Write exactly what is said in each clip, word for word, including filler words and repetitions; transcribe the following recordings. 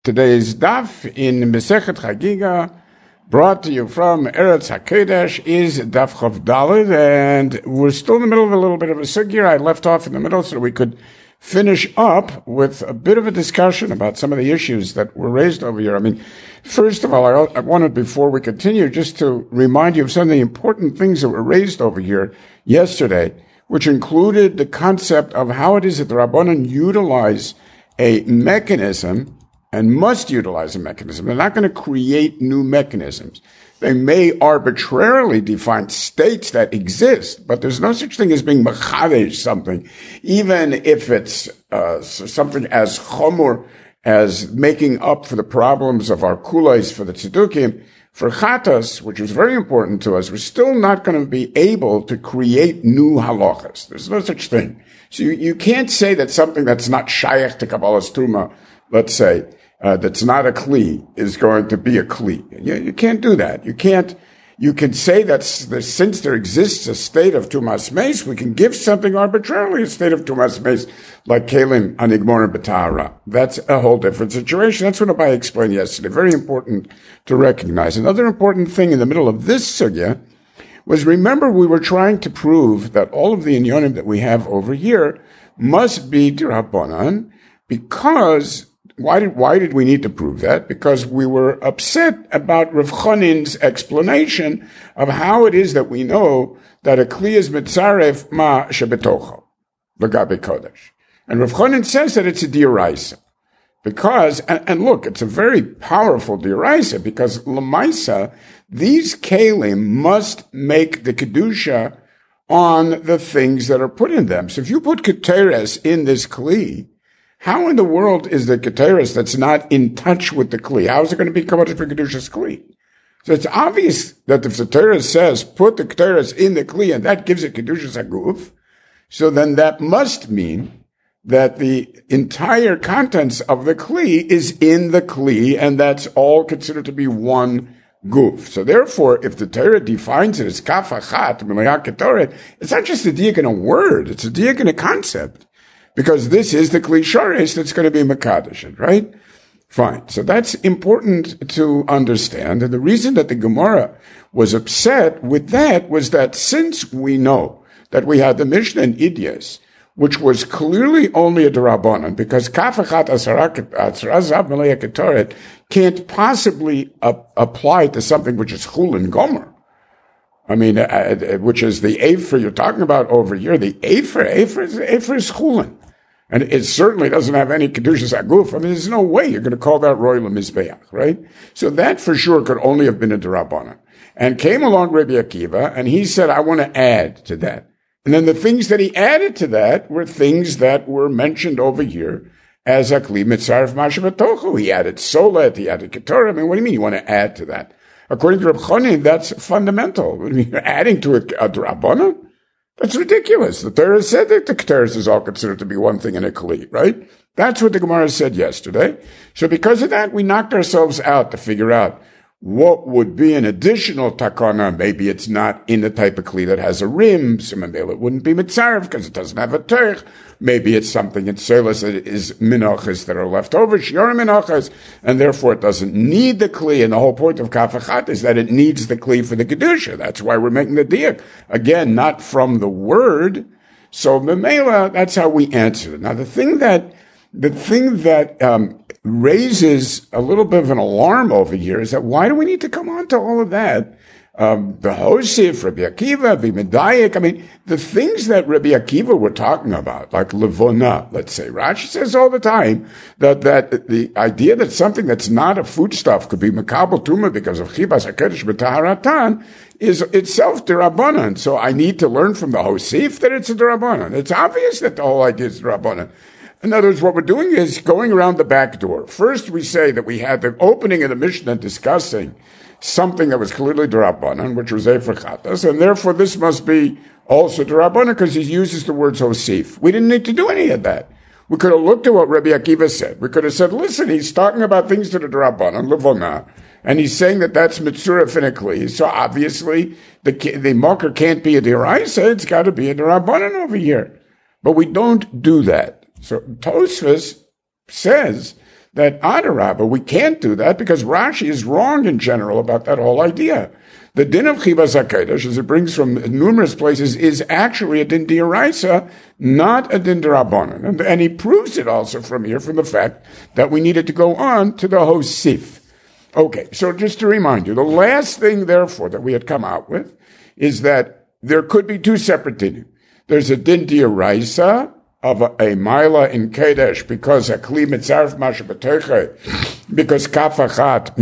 Today's daf in Masechet Chagiga, brought to you from Eretz HaKodesh, is Daf Chav Daled, and we're still in the middle of a little bit of a sugya. I left off in the middle so that we could finish up with a bit of a discussion about some of the issues that were raised over here. I mean, first of all, I, I wanted, before we continue, just to remind you of some of the important things that were raised over here yesterday, which included the concept of how it is that the Rabbanan utilize a mechanism and must utilize a mechanism. They're not going to create new mechanisms. They may arbitrarily define states that exist, but there's no such thing as being mechadesh something, even if it's uh, something as chomor as making up for the problems of our kulais for the tzedukim. For chatas, which is very important to us, we're still not going to be able to create new halachas. There's no such thing. So you, you can't say that something that's not shayach to Kabbalas Truma, let's say, Uh, that's not a kli, is going to be a kli. You, you can't do that. You can't, you can say that since there exists a state of tumas meis, we can give something arbitrarily a state of tumas meis, like kelim anigmor b'tahara. That's a whole different situation. That's what I explained yesterday. Very important to recognize. Another important thing in the middle of this sugya was, remember, we were trying to prove that all of the inyonim that we have over here must be d'Rabbanan, because Why did, why did we need to prove that? Because we were upset about Rav Chanin's explanation of how it is that we know that a kli is mitzaref ma shebetocho, l'gabe kodesh. And Rav Chanin says that it's a dioraisa. Because, and, and look, it's a very powerful dioraisa, because l'maisa, these kelim must make the kedusha on the things that are put in them. So if you put keteres in this kli, how in the world is the keteris that's not in touch with the kli? How is it going to become a kedushas kli? So it's obvious that if the Torah says put the keteris in the kli and that gives it kedushas aguf, so then that must mean that the entire contents of the kli is in the kli, and that's all considered to be one guf. So therefore, if the Torah defines it as kaf achat milayat ketoret, it's not just a diak in a word; it's a diak in a concept. Because this is the Kli Sharesh that's going to be Mekadosh, right? Fine. So that's important to understand. And the reason that the Gemara was upset with that was that since we know that we had the Mishnah in Idyas, which was clearly only a Darabanan, because Kafachat Asarazav Malaya Ketoret can't possibly uh, apply to something which is Chul and Gomer. I mean, uh, which is the Efer you're talking about over here. The Efer, Efer is, Efer is Chulin. And it certainly doesn't have any Kedushas Aguf. I mean, there's no way you're going to call that Roy Lemizbeach, right? So that for sure could only have been a Darabanan. And came along Rabbi Akiva, and he said, I want to add to that. And then the things that he added to that were things that were mentioned over here as a Kli Mitzaref Mashabatochu. He added Solet, he added Ketorah. I mean, what do you mean you want to add to that? According to Reb Chanin, that's fundamental. I mean, you're adding to it a Darabanan? That's ridiculous. The Torah said that the Keteris is all considered to be one thing in a Kli, right? That's what the Gemara said yesterday. So because of that, we knocked ourselves out to figure out what would be an additional takana. Maybe it's not in the type of Kli that has a rim. So maybe it wouldn't be Mitzarev because it doesn't have a Terch. Maybe it's something in Selas that is Minachas that are left over, Shior Minachas, and therefore it doesn't need the Kli. And the whole point of Kafachat is that it needs the Kli for the Kedusha. That's why we're making the diak. Again, not from the word. So Memela, that's how we answer it. Now the thing that, the thing that, um, raises a little bit of an alarm over here is that why do we need to come on to all of that? Um, the Hosif, Rabbi Akiva, Bimedayik, I mean, the things that Rabbi Akiva were talking about, like Levona, let's say. Rashi says all the time that, that the idea that something that's not a foodstuff could be Makabal Tuma because of Chibas HaKadosh B'Taharatan is itself Derabanan. So I need to learn from the Hosif that it's a Derabanan. It's obvious that the whole idea is Derabanan. In other words, what we're doing is going around the back door. First, we say that we had the opening of the Mishnah discussing something that was clearly Darabanan, which was Efer Chatas, and therefore this must be also Darabanan because he uses the words Hosif. We didn't need to do any of that. We could have looked at what Rabbi Akiva said. We could have said, listen, he's talking about things that are Darabanan, Levona, and he's saying that that's Mitzura Finikli. So obviously, the the Mocker can't be a Diraisa, it's got to be a Darabanan over here. But we don't do that. So Tosfos says that Adarabba, we can't do that because Rashi is wrong in general about that whole idea. The din of Chivas HaKodesh, as it brings from numerous places, is actually a din d'oraisa, not a din d'rabbanan. And, and he proves it also from here, from the fact that we needed to go on to the Hosif. Okay, so just to remind you, the last thing, therefore, that we had come out with is that there could be two separate dinim. There's a din d'oraisa of a, a mila in Kodesh because a kli mitzaref masha b'toiche, because kaf achat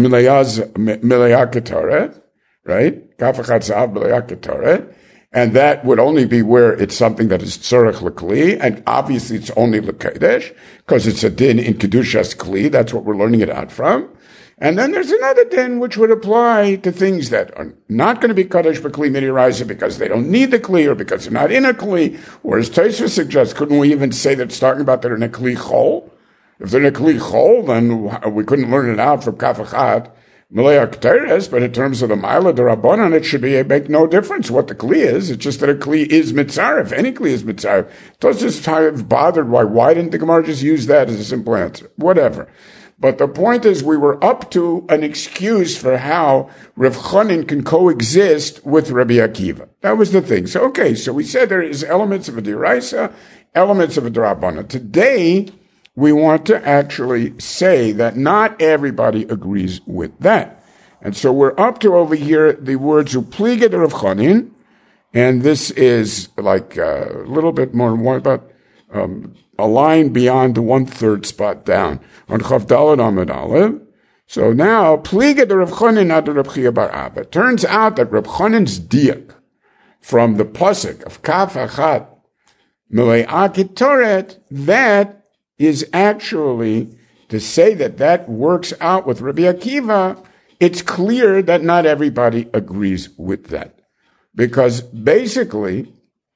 milayah ketoret, right? Kaf achat zahav milayah ketoret, and that would only be where it's something that is tzorech l'kli, and obviously it's only l'kodesh because it's a din in kedushas kli. That's what we're learning it out from. And then there's another din which would apply to things that are not going to be Kadosh b'Kli Midiraisa because they don't need the Kli or because they're not in a Kli. Or as Tosfos suggests, couldn't we even say that it's talking about they're in a Kli Chol? If they're in a Kli Chol, then we couldn't learn it out from Kaf Achat Milei HaKteres, but in terms of the Mila D'Rabbanan, it should be it make no difference what the Kli is. It's just that a Kli is Mitzaref. Any Kli is Mitzaref. Tosfos is bothered why, why didn't the Gemara just use that as a simple answer? Whatever. But the point is, we were up to an excuse for how Rav Chanin can coexist with Rabbi Akiva. That was the thing. So, okay, so we said there is elements of a deraisa, elements of a drabana. Today, we want to actually say that not everybody agrees with that. And so we're up to over here the words upliga de Rav Chanin, and this is like a little bit more, more about um, a line beyond the one-third spot down on Chav Daled Amud Aleph. So now, Pliga de Rav Chanin ad Rav Chia bar Abba. Turns out that Rav Chanin's diak from the pasuk of Kaf Achat Milei Ketoret, that is actually to say that that works out with Rabbi Akiva. It's clear that not everybody agrees with that. Because basically,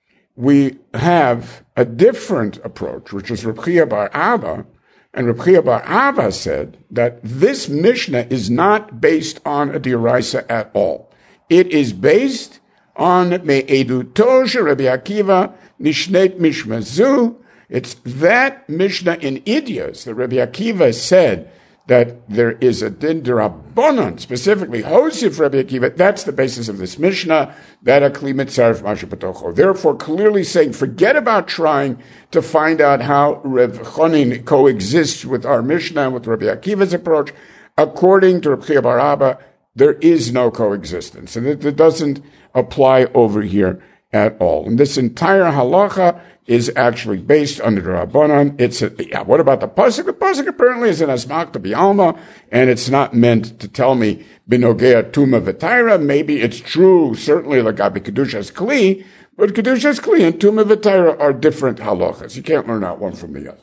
we have a different approach, which is Reb Chia bar Abba, and Reb Chia bar Abba said that this Mishnah is not based on a deraisa at all. It is based on Me'eduto she Rabbi Akiva Nishnet Mishmazu. It's that Mishnah in Idios that Rabbi Akiva said that there is a din d'Rabbanan, specifically Hosif Rabbi Akiva. That's the basis of this Mishnah, that a kli mitzaref masha b'tocho. Therefore, clearly saying, forget about trying to find out how Rav Chanin coexists with our Mishnah and with Rabbi Akiva's approach. According to Reb Chia bar Abba, there is no coexistence, and it, it doesn't apply over here at all. And this entire halacha is actually based on the Rabbanan. It's a, yeah, what about the pasuk? The pasuk apparently is an asmach to B'alma, and it's not meant to tell me binogea tuma v'taira. Maybe it's true, certainly like Gabi Kedushas Kli, but Kedushas Kli and tuma v'taira are different halachas. You can't learn out one from the other.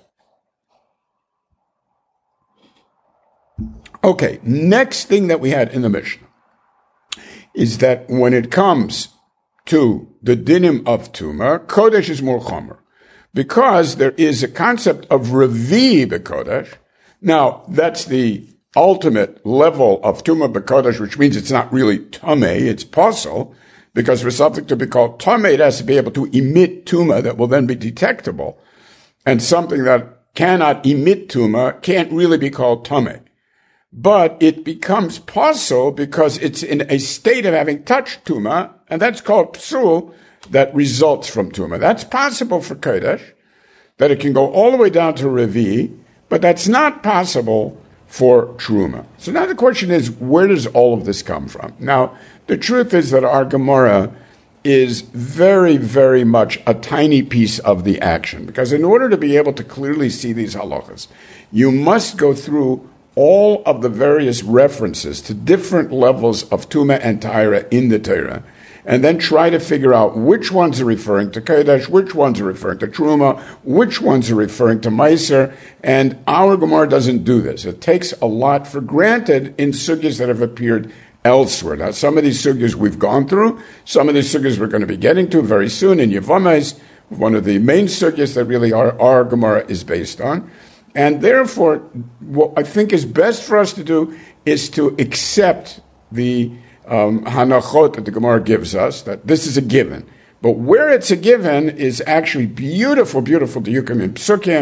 Okay, next thing that we had in the Mishnah is that when it comes to the dinim of Tuma, Kodesh is more chomer, because there is a concept of Revi b'Kodesh. Now, that's the ultimate level of Tuma b'Kodesh, which means it's not really Tameh, it's Posel, because for something to be called Tameh, it has to be able to emit Tuma that will then be detectable, and something that cannot emit Tuma can't really be called Tameh. But it becomes Posel because it's in a state of having touched Tuma, and that's called Psul, that results from Tuma. That's possible for Kodesh, that it can go all the way down to Revi, but that's not possible for Truma. So now the question is, where does all of this come from? Now, the truth is that our Gemara is very, very much a tiny piece of the action, because in order to be able to clearly see these halachas, you must go through all of the various references to different levels of Tuma and Taira in the Torah, and then try to figure out which ones are referring to Kodesh, which ones are referring to Truma, which ones are referring to Meiser, and our Gemara doesn't do this. It takes a lot for granted in sugyas that have appeared elsewhere. Now, some of these sugyas we've gone through, some of these sugyas we're going to be getting to very soon in Yevamais, one of the main sugyas that really our, our Gemara is based on. And therefore, what I think is best for us to do is to accept the um, hanachot that the Gemara gives us, that this is a given. But where it's a given is actually beautiful, beautiful diyukim in psukim,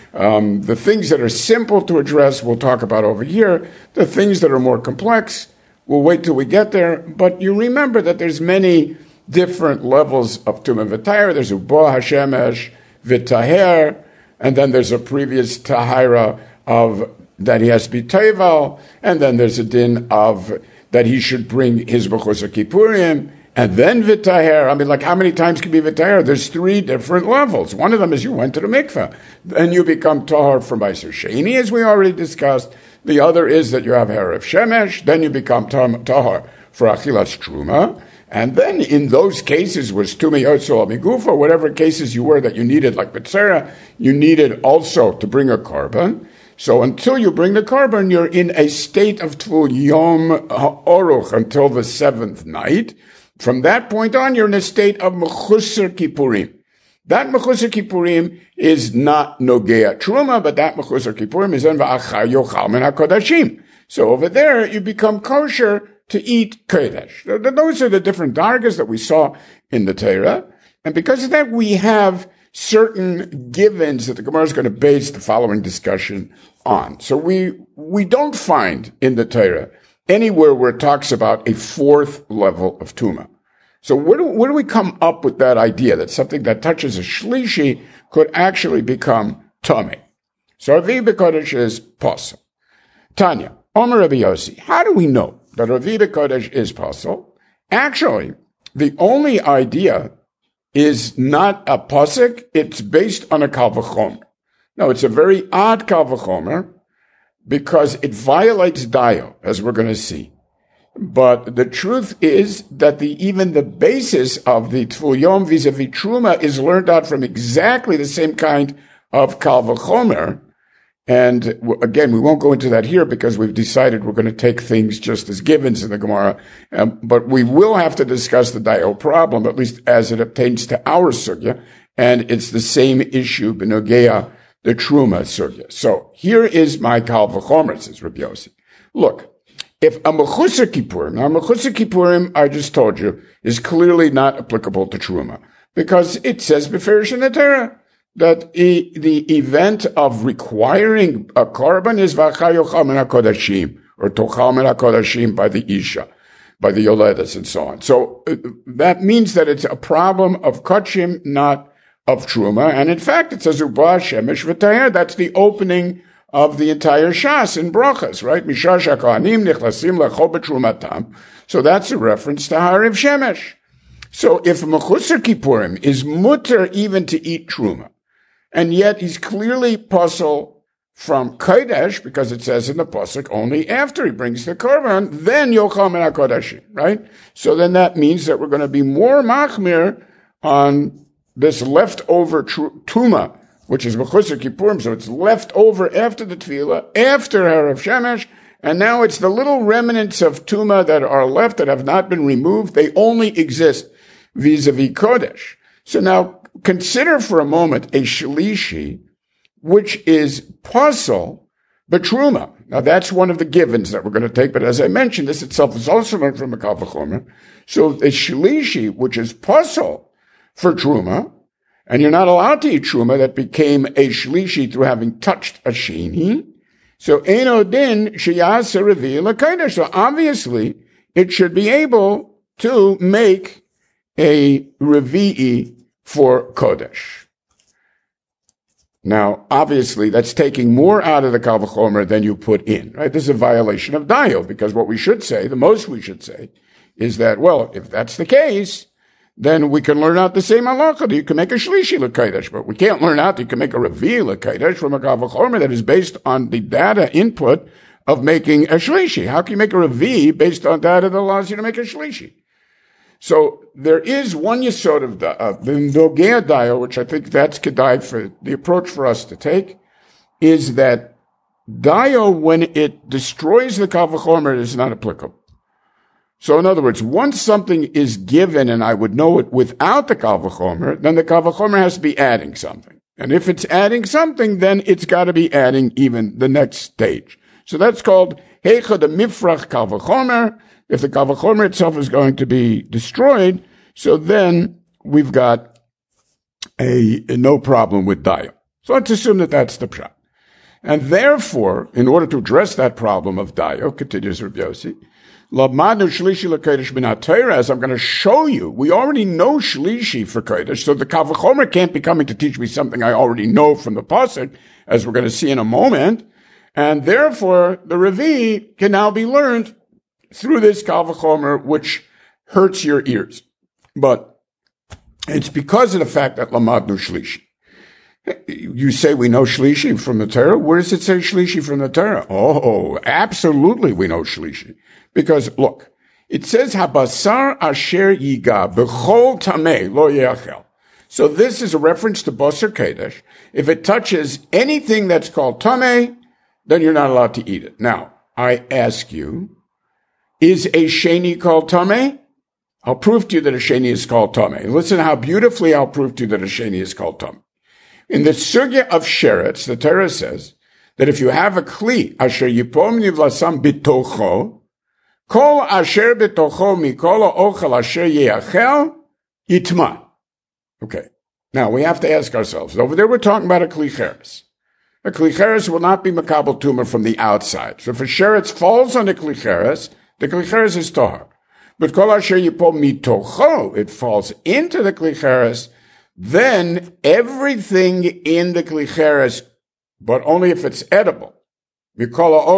Um, the things that are simple to address, we'll talk about over here. The things that are more complex, we'll wait till we get there. But you remember that there's many different levels of Tumah V'Tahira. There's Ubo Hashemesh V'Taher, and then there's a previous Tahira of that he has to be Tevel, and then there's a din of that he should bring his Bechusar Kippurim, and then V'Taher. I mean, like, how many times can be V'Taher? There's three different levels. One of them is you went to the mikveh. Then you become Tahar for Meiser Sheni, as we already discussed. The other is that you have Harav Shemesh. Then you become Tahar for Achilas Truma. And then in those cases was Tumi Yotzol Migufa, whatever cases you were that you needed, like Betzera, you needed also to bring a carbon. So until you bring the carbon, you're in a state of Tvul Yom Ha'oruch until the seventh night. From that point on, you're in a state of Mechusar Kippurim. That Mechusar Kippurim is not Nogea Truma, but that Mechusar Kippurim is in V'achar Yochal Min HaKodashim. So over there, you become kosher to eat Kodesh. Those are the different dargas that we saw in the Torah. And because of that, we have certain givens that the Gemara is going to base the following discussion on. So we, we don't find in the Torah anywhere where it talks about a fourth level of Tumah. So where do, where do we come up with that idea that something that touches a Shlishi could actually become Tomei? So Ravi B'Kodesh is possible. Tanya, Omer Rabbi Yossi, how do we know that Ravi B'Kodesh is possible? Actually, the only idea is not a pasuk, it's based on a Kal V'chomer. No, it's a very odd Kal V'chomer because it violates Dayo, as we're going to see. But the truth is that the even the basis of the Tvul Yom vis-a-vis Truma is learned out from exactly the same kind of Kal V'chomer. And again, we won't go into that here because we've decided we're going to take things just as givens in the Gemara. Um, but we will have to discuss the Dayo problem, at least as it pertains to our sugya. And it's the same issue, B'Nogea, the Truma sugya. So here is my Kal V'chomer, says Rabbi Yossi. Look, if a Mechusar Kippurim, now Mechusar Kippurim, I just told you, is clearly not applicable to Truma because it says Beferish in the Torah that the, the event of requiring a carbon is V'achar Yochal Min HaKodashim, or Tochal Min HaKodashim by the Isha, by the Yoledas and so on. So uh, that means that it's a problem of Kachim, not of Truma. And in fact, it says Uba Shemesh V'Taher. That's the opening of the entire Shas in Brachas, right? Mishash HaKohanim Nichlasim Lechol B'Trumatam. So that's a reference to Hariv Shemesh. So if Mechusar Kippurim is mutter even to eat Truma, and yet he's clearly puzzled from Kodesh, because it says in the pasuk only after he brings the korban, then Yochal Min HaKodashim, right? So then that means that we're going to be more machmir on this leftover Tuma, which is Mechusar Kippurim, so it's left over after the Tefillah, after Harav Shemesh, and now it's the little remnants of Tuma that are left that have not been removed. They only exist vis-a-vis Kodesh. So now consider for a moment a Shlishi, which is Pasal B'Truma. Now that's one of the givens that we're going to take, but as I mentioned, this itself is also learned from a Kal V'chomer. So a Shlishi, which is Pasal for Truma, and you're not allowed to eat Truma that became a Shlishi through having touched a Sheni. So Eino Din Sheyasa Revi L'Kodesh. So obviously, it should be able to make a Revi'i for Kodesh. Now, obviously, that's taking more out of the Kal V'chomer than you put in, right? This is a violation of Dayo, because what we should say, the most we should say, is that, well, if that's the case, then we can learn out the same halacha that you can make a Shlishi L'Kodesh, but we can't learn out that you can make a Revi L'Kodesh from a Kal V'chomer that is based on the data input of making a Shlishi. How can you make a Revi based on data that allows you to make a Shlishi? So there is one yesod of the, uh, the Nogea Dayo, which I think that's kedai for the approach for us to take, is that Dayo, when it destroys the Kal V'chomer, is not applicable. So in other words, once something is given and I would know it without the Kal V'chomer, then the Kal V'chomer has to be adding something. And if it's adding something, then it's got to be adding even the next stage. So that's called Heicha de Mifrach Kal V'chomer. If the Kal V'chomer itself is going to be destroyed, so then we've got a, a no problem with Dayo. So let's assume that that's the pshat. And therefore, in order to address that problem of dayo, continues Rabbi Yossi, Lamanu shlishi l'kodesh min ha'Torah, as I'm going to show you, we already know shlishi for kodesh, so the Kal V'chomer can't be coming to teach me something I already know from the pasuk, as we're going to see in a moment, and therefore the Revi can now be learned through this Kal V'chomer, which hurts your ears. But it's because of the fact that Lamadnu shlishi. You say we know shlishi from the Torah? Where does it say shlishi from the Torah? Oh, absolutely we know shlishi. Because, look, it says, Habasar asher yiga b'chol tameh lo yeachel. So this is a reference to Basar Kodesh. If it touches anything that's called tameh, then you're not allowed to eat it. Now, I ask you, is a sheni called tameh? I'll prove to you that a sheni is called tameh. Listen how beautifully I'll prove to you that a sheni is called tameh. In the sugya of sheretz, the Torah says that if you have a kli, asher yipom nivlasam bitocho, Kol asher betocho mikol ha'ochel asher yeachel yitma. Okay. Now we have to ask ourselves. Over there we're talking about a kli cheres. A kli cheres will not be makabel tumor from the outside. So if a sheretz falls on a kli cheres, the kli cheres is tahar. But kol asher yipol mitocho, it falls into the kli cheres, then everything in the kli cheres, but only if it's edible. It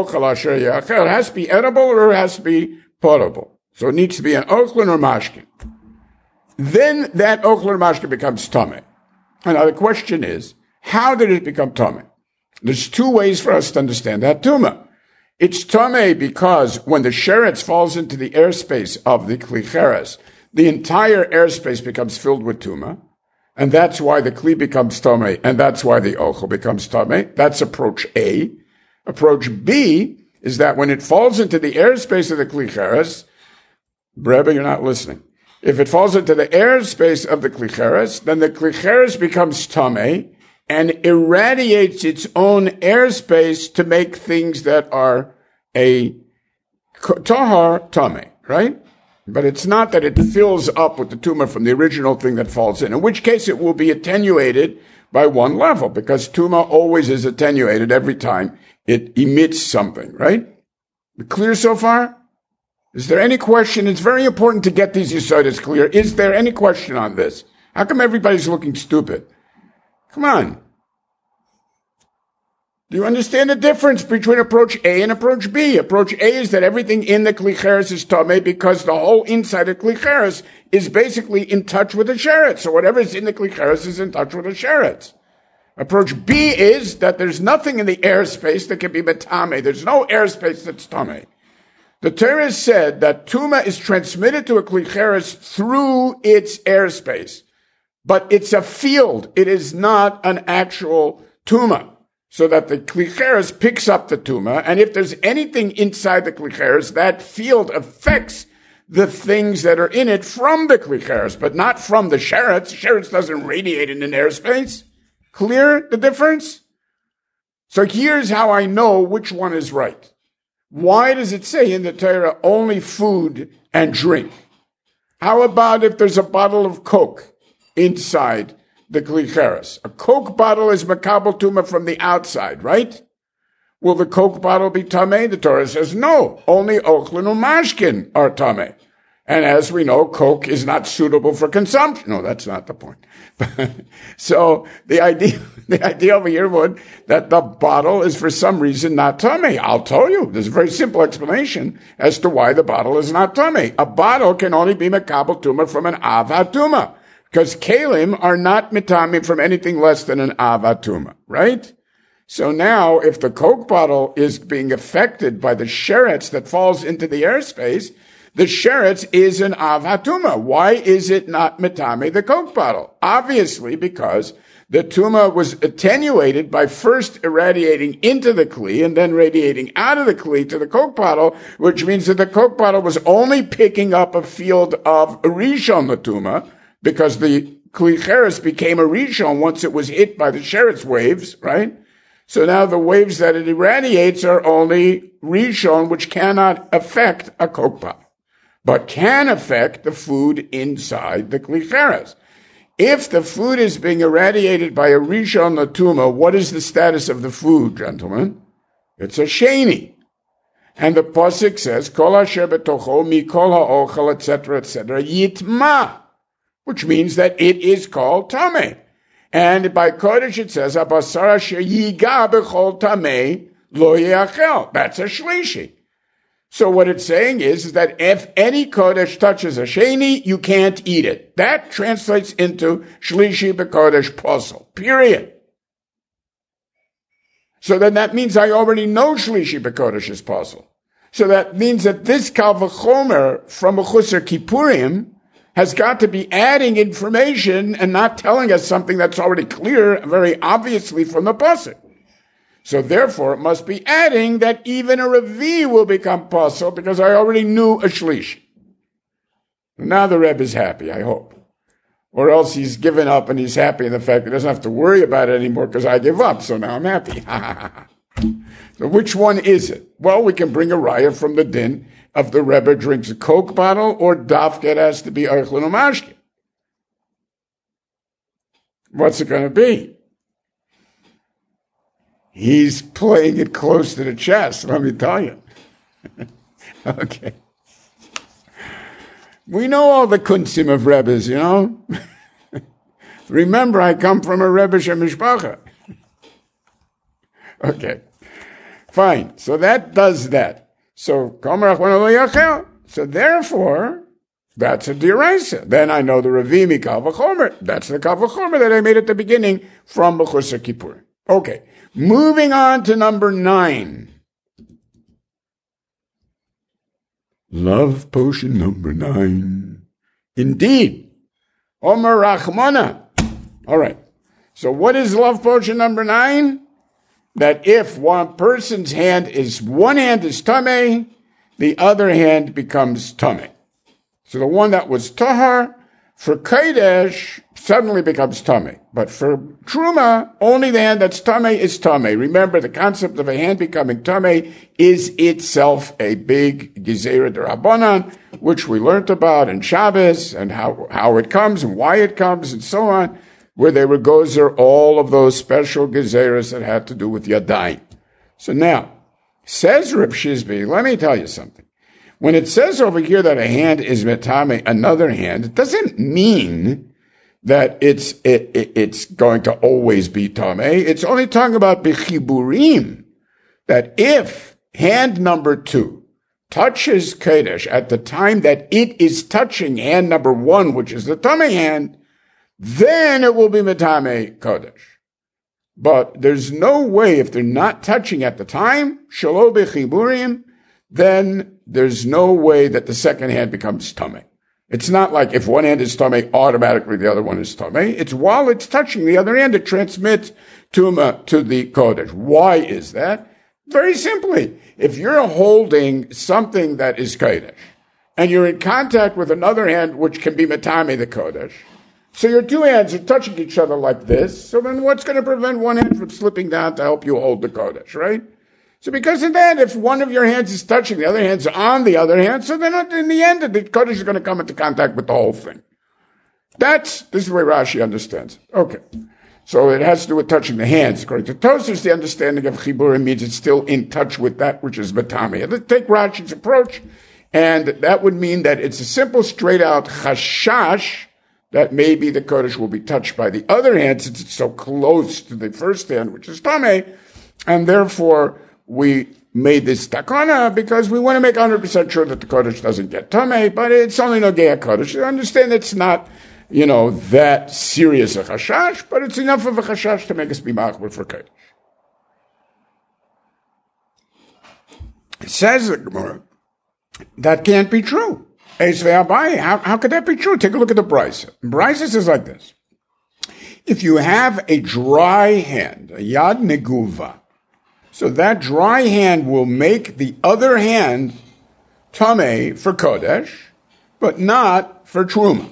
has to be edible or it has to be potable. So it needs to be an ochlin or mashkin. Then that ochlin or mashkin becomes tameh. And now the question is, how did it become tameh? There's two ways for us to understand that tumah. It's tameh because when the sheretz falls into the airspace of the kli cheres, the entire airspace becomes filled with tumah. And that's why the kli becomes tameh, and that's why the ochel becomes tameh. That's approach A. Approach B is that when it falls into the airspace of the kli cheres, Rebbe, you're not listening. If it falls into the airspace of the kli cheres, then the kli cheres becomes tameh and irradiates its own airspace to make things that are a tahar tameh, right? But it's not that it fills up with the tumor from the original thing that falls in, in which case it will be attenuated by one level, because tumah always is attenuated every time it emits something, right? Clear so far? Is there any question? It's very important to get these yisodas clear. Is there any question on this? How come everybody's looking stupid? Come on. Do you understand the difference between approach A and approach B? Approach A is that everything in the kli cheres is tameh because the whole inside of kli cheres is basically in touch with the sheretz. So whatever is in the kli cheres is in touch with the sheretz. Approach B is that there's nothing in the airspace that can be betameh. There's no airspace that's tameh. The Torah said that tumah is transmitted to a kli cheres through its airspace, but it's a field. It is not an actual tumah. So that the kli cheres picks up the tumah, and if there's anything inside the kli cheres, that field affects the things that are in it from the kli cheres, but not from the sheretz. Sheretz doesn't radiate in an airspace. Clear the difference? So here's how I know which one is right. Why does it say in the Torah only food and drink? How about if there's a bottle of Coke inside the kli cheres? A Coke bottle is makabel tumah from the outside, right? Will the Coke bottle be tameh? The Torah says no. Only ochlin and mashkin are tameh. And as we know, Coke is not suitable for consumption. No, that's not the point. So the idea, the idea over here would that the bottle is for some reason not tameh. I'll tell you. There's a very simple explanation as to why the bottle is not tameh. A bottle can only be makabel tumah from an av hatumah, because kalim are not mitamim from anything less than an av hatumah, right? So now, if the Coke bottle is being affected by the sheretz that falls into the airspace, the sheretz is an av hatumah. Why is it not metame the Coke bottle? Obviously, because the tumah was attenuated by first irradiating into the kli and then radiating out of the kli to the Coke bottle, which means that the Coke bottle was only picking up a field of rishon tumah, because the kli cheres became a rishon once it was hit by the sheretz waves, right? So now the waves that it irradiates are only rishon, which cannot affect a Coke bottle, but can affect the food inside the kli cheres. if the food is being irradiated by a Rishon Latuma, what is the status of the food, gentlemen? It's a Sheni. And the Pasuk says, Kol asher betocho mikol ha'ochel, et cetera, et cetera, yitma, which means that it is called Tameh. And by Kodesh it says, Abasar asher yiga bechol Tameh lo yeachel. That's a Shlishi. So what it's saying is, is that if any Kodesh touches a Sheni, you can't eat it. That translates into Shlishi b'Kodesh Posel. Period. So then that means I already know Shlishi b'Kodesh is Posel. So that means that this Kal V'chomer from Mechusar Kippurim has got to be adding information and not telling us something that's already clear, very obviously from the Pasuk. So therefore, it must be adding that even a Revi will become Posel because I already knew a Shlish. Now the Rebbe is happy, I hope. Or else he's given up and he's happy in the fact that he doesn't have to worry about it anymore because I give up, so now I'm happy. So which one is it? Well, we can bring a raya from the din of the Rebbe drinks a Coke bottle or Dafka, it has to be Eichlin Umashke. What's it going to be? He's playing it close to the chest, let me tell you. Okay. We know all the kunsim of Rebbes, you know? Remember, I come from a Rebbe Mishpacha. Okay. Fine. So that does that. So, so therefore, that's a deraisa. Then I know the Ravimi Kal V'chomer. That's the Kal V'chomer that I made at the beginning from Mechusar Kippur. Okay. Moving on to number nine. Love potion number nine. Indeed. Omer Rachmana. All right. So what is love potion number nine? That if one person's hand is, one hand is tameh, the other hand becomes tameh. So the one that was tahar, for Kodesh, suddenly becomes tameh. But for Truma, only the hand that's tameh is tameh. Remember, the concept of a hand becoming tameh is itself a big gezerah d'Rabbanan, which we learned about in Shabbos, and how, how it comes and why it comes and so on, where they were gozer all of those special gezerahs that had to do with Yadayim. So now, says Reb Shizbi, let me tell you something. When it says over here that a hand is metame another hand, it doesn't mean that it's it, it, it's going to always be tameh. It's only talking about bichiburim, that if hand number two touches Kodesh at the time that it is touching hand number one, which is the tameh hand, then it will be metame Kodesh. But there's no way, if they're not touching at the time, shalo bichiburim, then there's no way that the second hand becomes tameh. It's not like if one hand is tameh, automatically the other one is tameh. It's while it's touching the other hand, it transmits tuma to the Kodesh. Why is that? Very simply, if you're holding something that is Kodesh, and you're in contact with another hand which can be metame the Kodesh, so your two hands are touching each other like this, so then what's going to prevent one hand from slipping down to help you hold the Kodesh, right? So because of that, if one of your hands is touching, the other hand's on the other hand, so then in the end, the Kodesh is going to come into contact with the whole thing. That's, this is the way Rashi understands it. Okay. So it has to do with touching the hands. According to Tosfos, the understanding of Chiburim means it's still in touch with that which is Batami. Let's take Rashi's approach, and that would mean that it's a simple, straight-out chashash that maybe the Kodesh will be touched by the other hand since it's so close to the first hand, which is Tameh, and therefore we made this takana because we want to make one hundred percent sure that the Kodesh doesn't get Tameh, but it's only Nogea Kodesh. You understand it's not, you know, that serious a chashash, but it's enough of a chashash to make us be machmir for Kodesh. It says the Gemara, that can't be true. How, how could that be true? Take a look at the Brisa. Brisa says like this. If you have a dry hand, a yad neguva, so that dry hand will make the other hand tameh for Kodesh, but not for Truma.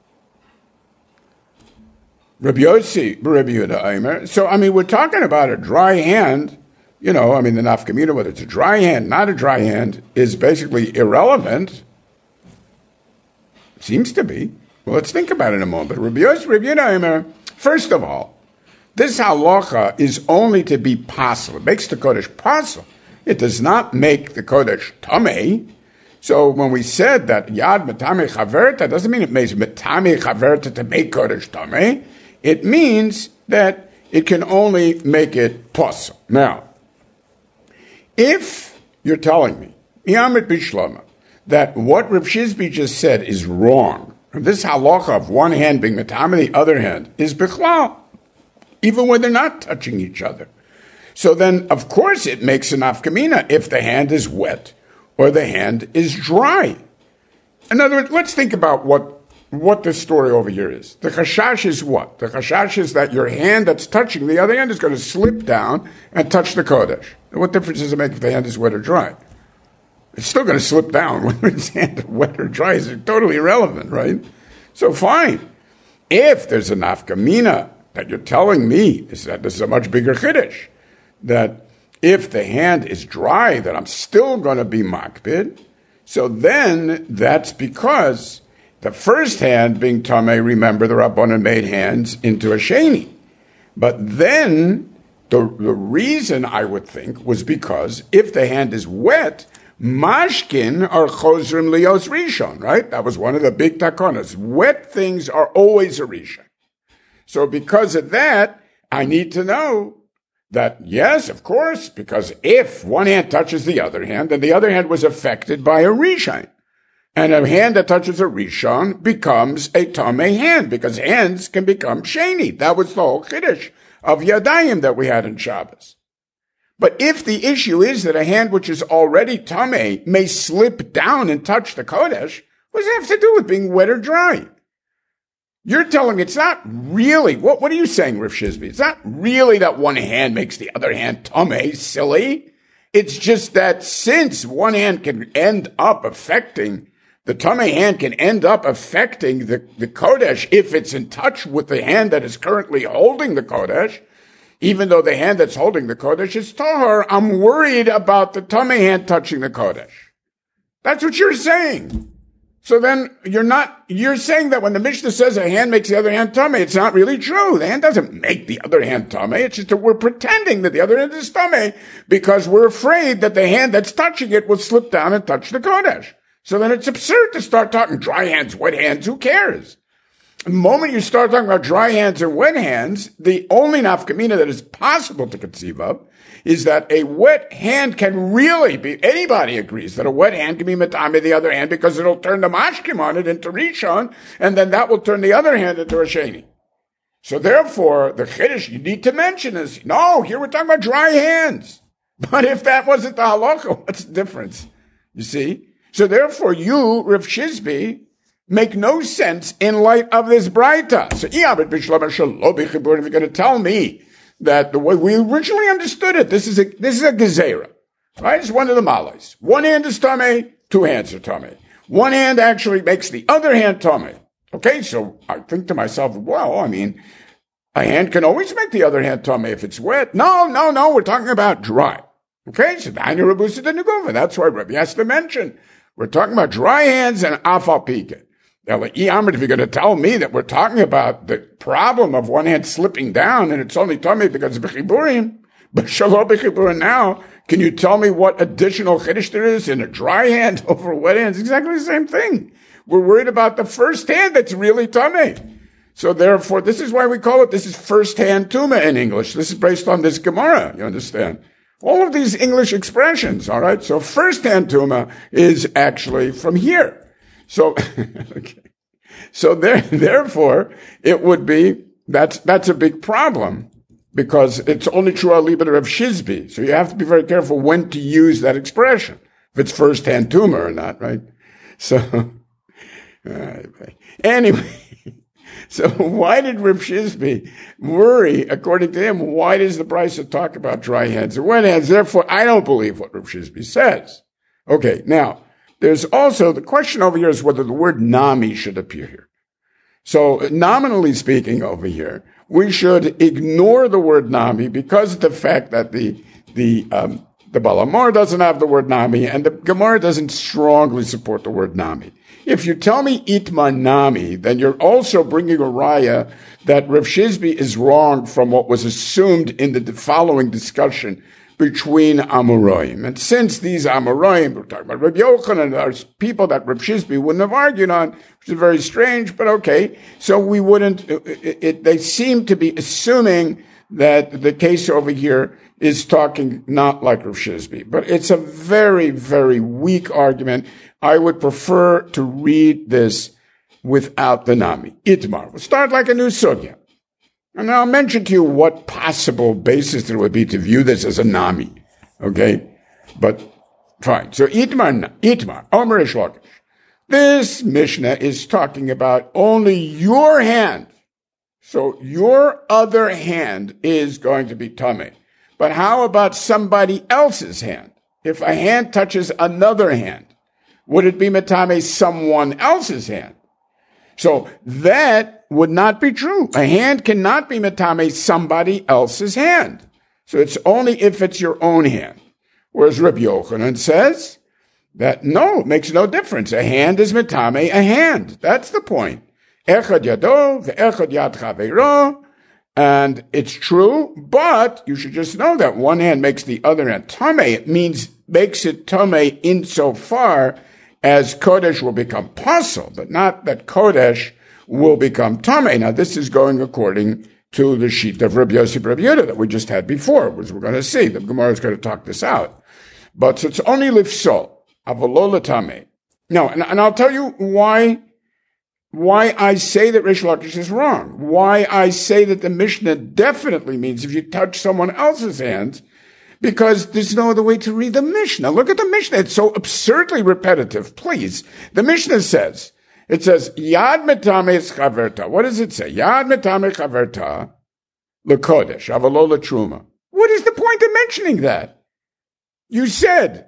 Rabbi Yossi, Rabbi Yehuda Aimer. So, I mean, we're talking about a dry hand, you know, I mean, the nafkamina, whether it's a dry hand, not a dry hand, is basically irrelevant. Seems to be. Well, let's think about it in a moment. Rabbi Yosef, Rabbi Yehuda, first of all, this halacha is only to be possible. It makes the Kodesh possible. It does not make the Kodesh tamei. So when we said that Yad Metame Chaverta, doesn't mean it makes Metame Chaverta to make Kodesh tamei. It means that it can only make it possible. Now, if you're telling me, Yamrit Bishlama, that what Rav Shizbi just said is wrong, this halacha of one hand being Metame, the other hand is Bichlal, even when they're not touching each other. So then, of course, it makes an afkamina if the hand is wet or the hand is dry. In other words, let's think about what, what the story over here is. The chashash is what? The chashash is that your hand that's touching the other hand is going to slip down and touch the Kodesh. What difference does it make if the hand is wet or dry? It's still going to slip down whether its hand is wet or dry. Is totally irrelevant, right? So fine. If there's a nafkamina that you're telling me is that this is a much bigger chiddush, that if the hand is dry, that I'm still going to be makbid, so then that's because the first hand being tamei, remember the Rabbanan made hands into a sheni. But then the, the reason I would think was because if the hand is wet, mashkin are chozrim lios rishon, right? That was one of the big takonas. Wet things are always a rishon. So because of that, I need to know that, yes, of course, because if one hand touches the other hand, then the other hand was affected by a rishon. And a hand that touches a rishon becomes a tamei hand, because hands can become sheni. That was the whole chiddush of yadayim that we had in Shabbos. But if the issue is that a hand which is already tamei may slip down and touch the Kodesh, what does it have to do with being wet or dry? You're telling me it's not really, what, what are you saying, Rav Shizbi? It's not really that one hand makes the other hand tamei, silly. It's just that since one hand can end up affecting, the tamei hand can end up affecting the, the Kodesh if it's in touch with the hand that is currently holding the Kodesh, even though the hand that's holding the Kodesh is tahor, I'm worried about the tamei hand touching the Kodesh. That's what you're saying. So then you're not, you're saying that when the Mishnah says a hand makes the other hand tamei, it's not really true. The hand doesn't make the other hand tamei. It's just that we're pretending that the other hand is tamei because we're afraid that the hand that's touching it will slip down and touch the Kodesh. So then it's absurd to start talking dry hands, wet hands. Who cares? The moment you start talking about dry hands or wet hands, the only nafkamina that is possible to conceive of is that a wet hand can really be, anybody agrees that a wet hand can be metame the other hand because it'll turn the mashkim on it into rishon, and then that will turn the other hand into a sheni. So therefore, the chiddush you need to mention is, no, here we're talking about dry hands. But if that wasn't the halacha, what's the difference? You see? So therefore, you, Rav Shizbi, make no sense in light of this braita. So, if you're going to tell me that the way we originally understood it, this is a this is a gezerah, right? It's one of the malais. One hand is tamei, two hands are tamei. One hand actually makes the other hand tamei. Okay, so I think to myself, well, I mean, a hand can always make the other hand tamei if it's wet. No, no, no, we're talking about dry. Okay, so that's why Rabbi has to mention. We're talking about dry hands and afal pika. Now, if you're going to tell me that we're talking about the problem of one hand slipping down and it's only tamei because of bechiburim, but shalom bechiburim now, can you tell me what additional chiddush there is in a dry hand over a wet hand? It's exactly the same thing. We're worried about the first hand that's really tamei. So therefore, this is why we call it, this is first hand tuma in English. This is based on this Gemara, you understand? All of these English expressions, all right? So first-hand tuma is actually from here. So, okay. So there, therefore, it would be, that's, that's a big problem because it's only true al libet of Shizbi. So you have to be very careful when to use that expression, if it's first-hand tuma or not, right? So, uh, anyway. So why did Rav Shizbi worry, according to him, why does the Brisa talk about dry hands or wet hands? Therefore, I don't believe what Rav Shizbi says. Okay, now, there's also, the question over here is whether the word nami should appear here. So, nominally speaking over here, we should ignore the word nami because of the fact that the, the, um, the Balamor doesn't have the word nami and the Gemara doesn't strongly support the word nami. if you tell me itmar nami, then you're also bringing a raya that Rav Shizbi is wrong from what was assumed in the following discussion between Amoraim. And since these Amoraim, we're talking about Rabbi Yochanan, are people that Rav Shizbi wouldn't have argued on, which is very strange, but okay. So we wouldn't, it, it, they seem to be assuming that the case over here is talking not like Rav Shizbi. But it's a very, very weak argument. I would prefer to read this without the Nami. Itmar. We'll start like a new sugya. And I'll mention to you what possible basis there would be to view this as a Nami. Okay? But, fine. So, Itmar, Itmar, Omer Reish Lakish. This Mishnah is talking about only your hand. So, your other hand is going to be Tameh. But how about somebody else's hand? If a hand touches another hand, would it be Metame someone else's hand? So that would not be true. A hand cannot be Metame somebody else's hand. So it's only if it's your own hand. Whereas Rabbi Yochanan says that no, it makes no difference. A hand is Metame a hand. That's the point. Echad yado ve'echad yad chaveiro. And it's true, but you should just know that one hand makes the other hand Tameh. It means, makes it Tameh insofar as Kodesh will become Pasul, but not that Kodesh will become Tameh. Now, this is going according to the sheet of Rabbi Yossi Rabbi Yehuda that we just had before, which we're going to see. The Gemara is going to talk this out. But so it's only Lifsol, Avolo Tameh. No, and, and I'll tell you why Why I say that Reish Lakish is wrong. Why I say that the Mishnah definitely means if you touch someone else's hands, because there's no other way to read the Mishnah. Look at the Mishnah. It's so absurdly repetitive. Please. The Mishnah says, it says, Yad metames chaverta. What does it say? Yad metames chaverta l'kodesh, avalo l'truma. What is the point of mentioning that? You said,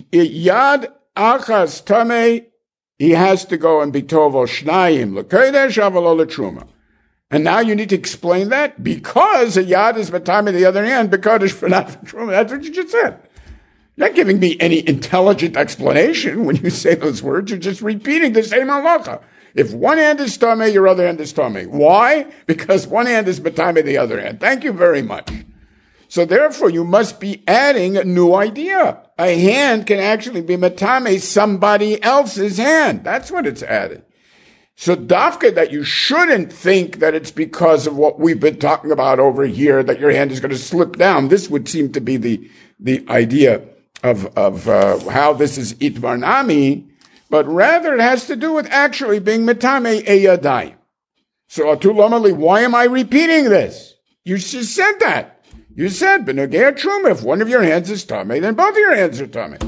Yad achas tameh, he has to go and be tovel shnayim l'kodesh avalo l'truma. And now you need to explain that because a yad is matame the other hand, b'kodesh for not for truma. That's what you just said. You're not giving me any intelligent explanation when you say those words. You're just repeating the same halacha. If one hand is tame, your other hand is tame. Why? Because one hand is matame the other hand. Thank you very much. So therefore, you must be adding a new idea. A hand can actually be matame somebody else's hand. That's what it's added. So dafka, that you shouldn't think that it's because of what we've been talking about over here that your hand is going to slip down. This would seem to be the the idea of of uh, how this is itmar nami, but rather it has to do with actually being matame a yadayim. So atulamali, why am I repeating this? You just said that. You said, B'negei truma, if one of your hands is tamei, then both of your hands are tamei.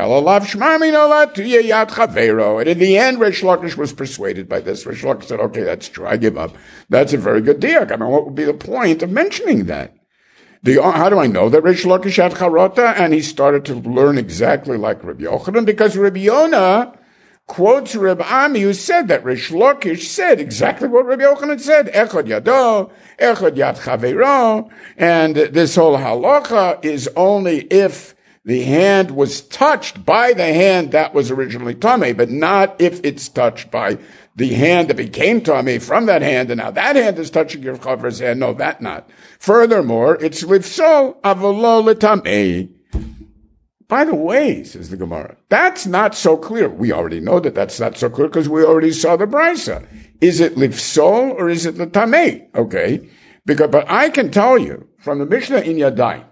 And in the end, Reish Lakish was persuaded by this. Reish Lakish said, okay, that's true, I give up. That's a very good diak. I mean, what would be the point of mentioning that? The, how do I know that Reish Lakish had charota? And he started to learn exactly like Rabbi Yochanan, because Rabbi Yonah quotes Reb Ami, who said that Reish Lakish said exactly what Rabbi Yochanan said. Echad yado, echad yad chaveiro. And this whole halacha is only if the hand was touched by the hand that was originally tamei, but not if it's touched by the hand that became tamei from that hand, and now that hand is touching your chaver's hand. No, that not. Furthermore, it's lifsol avolo l'tamei. By the way, says the Gemara, that's not so clear. We already know that that's not so clear because we already saw the brisa. Is it lifsol or is it l'tamei? Okay, because but I can tell you from the Mishnah in Yadayim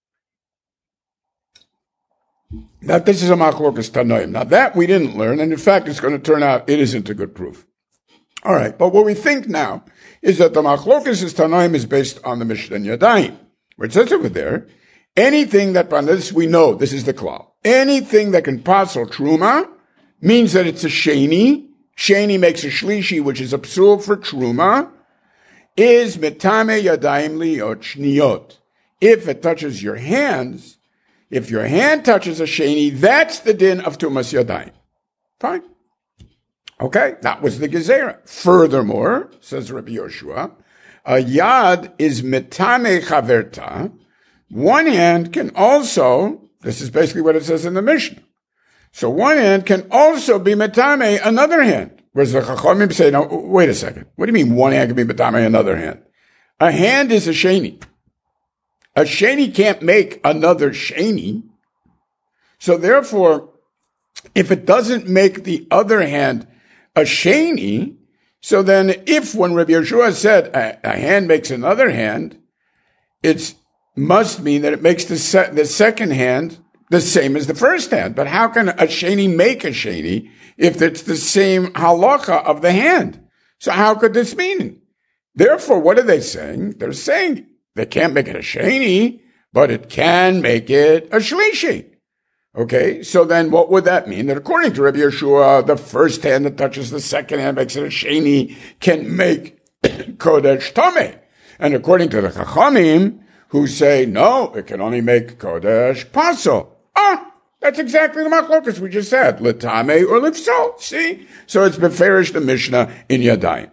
that this is a machlokas tanoim. Now that we didn't learn, and in fact it's going to turn out it isn't a good proof. All right, but what we think now is that the machlokas is tanoim is based on the Mishnah in Yadayim, where it says over there, anything that, on this we know, this is the klal, anything that can pasal truma means that it's a sheni. Sheni makes a shlishi, which is a psul for truma, is metame yadayim liot shniyot. If it touches your hands, if your hand touches a sheni, that's the din of tumas yadayim. Fine. Okay, that was the gezerah. Furthermore, says Rabbi Yoshua, a yad is metame chaverta. One hand can also, this is basically what it says in the Mishnah. So one hand can also be metame another hand. Whereas the Chachamim say, no, wait a second. What do you mean one hand can be metame another hand? A hand is a sheni. A sheni can't make another sheni. So therefore, if it doesn't make the other hand a sheni, so then if when Rabbi Yeshua said a, a hand makes another hand, it must mean that it makes the, se- the second hand the same as the first hand. But how can a sheni make a sheni if it's the same halacha of the hand? So how could this mean? Therefore, what are they saying? They're saying they can't make it a sheni, but it can make it a shlishi. Okay, so then what would that mean? That according to Rabbi Yeshua, the first hand that touches the second hand makes it a sheni, can make kodesh tameh. And according to the Chachamim, who say, no, it can only make kodesh pasul. Ah, that's exactly the machlokas we just said. L'tameh or l'fsal. See? So it's beferish the Mishnah in Yadayim.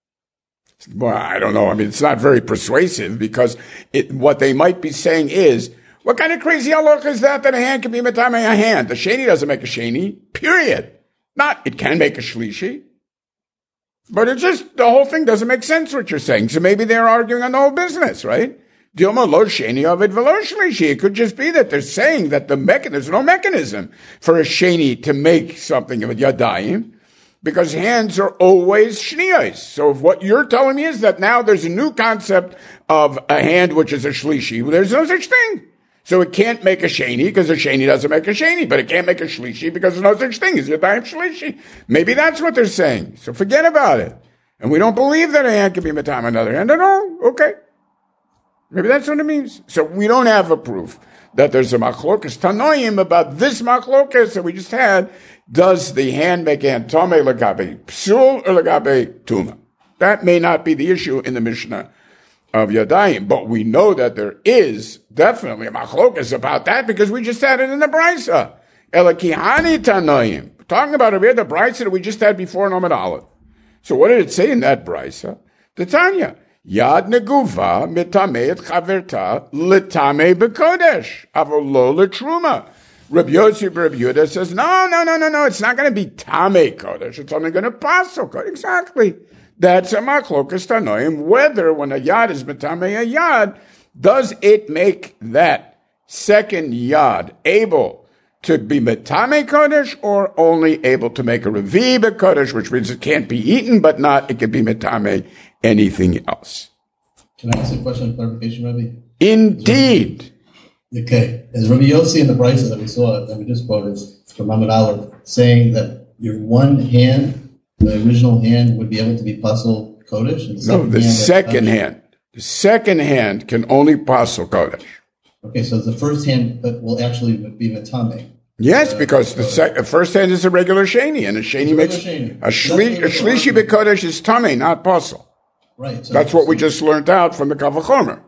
Well, I don't know. I mean, it's not very persuasive because it, what they might be saying is, what kind of crazy halacha is that that a hand can be metame a hand? The sheni doesn't make a sheni, period. Not, it can make a shlishi. But it just, the whole thing doesn't make sense what you're saying. So maybe they're arguing on the whole business, right? Dilma lo sheni of it velo shlishi. It could just be that they're saying that the mechan, there's no mechanism for a sheni to make something of a yadayim, because hands are always shniyos. So if what you're telling me is that now there's a new concept of a hand which is a shlishi, well, there's no such thing. So it can't make a sheni because a sheni doesn't make a sheni, but it can't make a shlishi because there's no such thing as yadayim shlishi. Maybe that's what they're saying. So forget about it. And we don't believe that a hand can be matam another hand at all. Okay. Maybe that's what it means. So we don't have a proof that there's a machlokas tanoim about this machlokas that we just had. Does the hand make a hand tome legabe psul or legabe tuma? That may not be the issue in the Mishnah of Yadayim, but we know that there is definitely a machlokas about that because we just had it in the Brisa. Elakihani tanoim. Talking about over here, the Brisa that we just had before in Amud Aleph. So what did it say in that Brisa? The Tanya. Yad neguva mitame et chaverta letame bekodesh avolo letruma. Rabbi Yossi Rabbi Yehuda says, no, no, no, no, no, it's not going to be tame kodesh. It's only going to pasul kodesh. Exactly. That's a machlokas tanoim. Whether when a yad is mitame a yad, does it make that second yad able to be mitame kodesh or only able to make a revi bekodesh, which means it can't be eaten, but not, it can be mitame anything else. Can I ask a question of clarification, Rabbi? Indeed. Okay. As Rabbi Yossi in the Brisa that we saw, that we just quoted from Amud Aleph, saying that your one hand, the original hand, would be able to be pasul kodesh? And the no, the hand second hand. The second hand can only pasul kodesh. Okay, so the first hand will actually be matame. Yes, uh, because the sec- first hand is a regular sheni, and a sheni makes sheni. a shli a shlishi bekodesh is tame, not pasul. Right. So that's what we just learned out from the Kavachomer.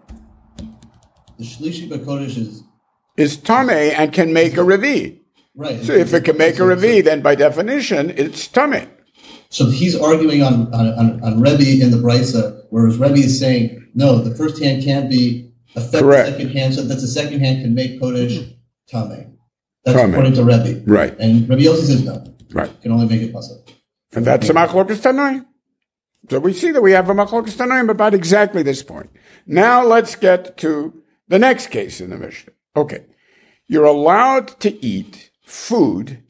The shlishi bekodesh is is tame and can make a revi. Right. So if it can make a revi, then by definition it's tame. So he's arguing on on, on, on Rebbe in the Brisa, whereas Rebbe is saying no, the first hand can't be affect the second hand, so that the second hand can make kodesh tame. That's tame. According to Rebbe. Right. And Rebbe Yossi says no. Right. Can only make it pasul. And that's a machlokas tanoim. So we see that we have a machlokas tanoim about exactly this point. Now let's get to the next case in the Mishnah. Okay. You're allowed to eat food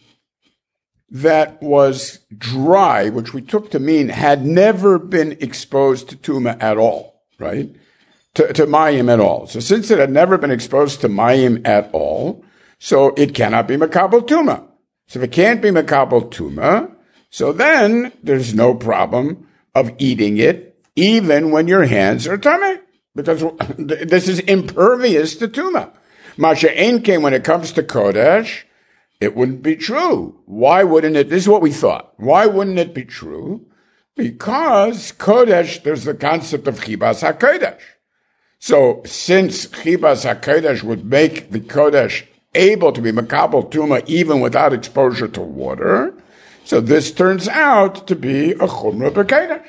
that was dry, which we took to mean had never been exposed to tuma at all, right? To, to mayim at all. So since it had never been exposed to mayim at all, so it cannot be makabel tuma. So if it can't be makabel tuma, so then there's no problem of eating it, even when your hands are tameh, because this is impervious to tuma. Masha ein came when it comes to kodesh, it wouldn't be true. Why wouldn't it? This is what we thought. Why wouldn't it be true? Because kodesh, there's the concept of chibas hakodesh. So since chibas hakodesh would make the kodesh able to be makabel tuma even without exposure to water, so this turns out to be a chumrah b'kodesh.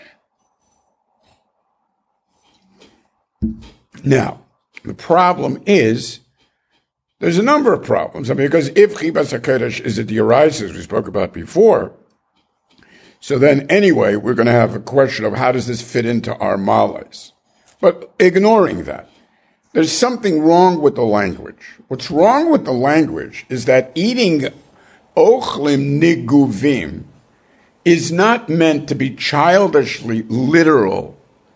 Now, the problem is There's a number of problems. I mean, because if Chibas HaKodesh is a D'Oraisa, as we spoke about before, so then anyway, we're going to have a question of how does this fit into our males. But ignoring that, there's something wrong with the language. What's wrong with the language is that eating ochlim niguvim is not meant to be childishly literal.